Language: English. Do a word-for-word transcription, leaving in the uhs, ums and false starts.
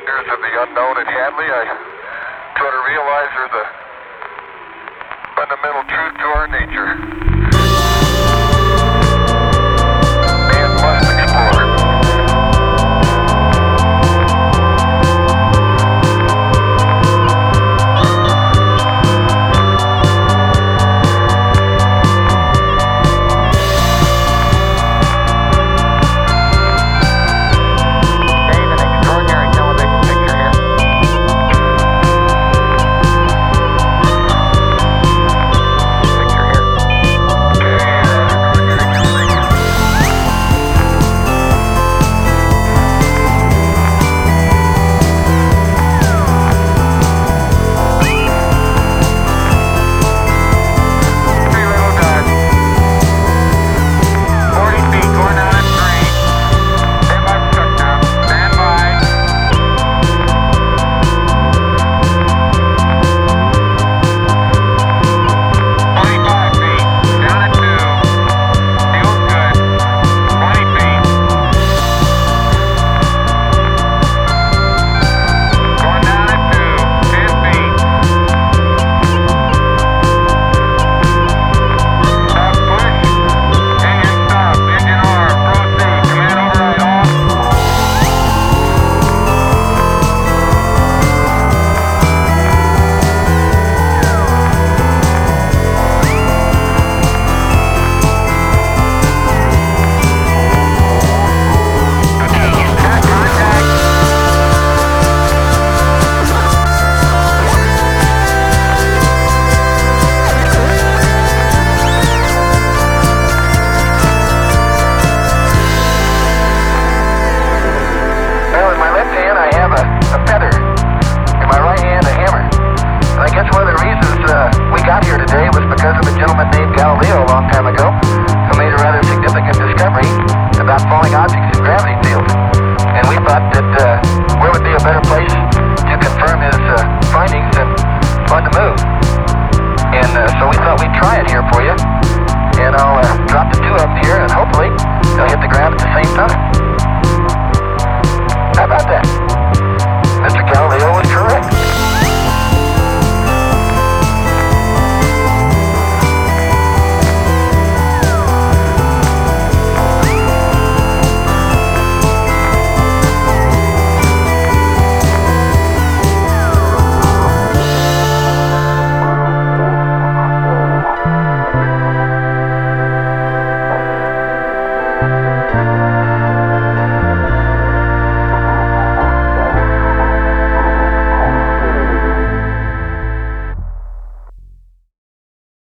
wonders of the unknown in Hadley. I try to realize there's a fundamental truth to our nature. Man must explore. Here today was because of a gentleman named Galileo a long time ago.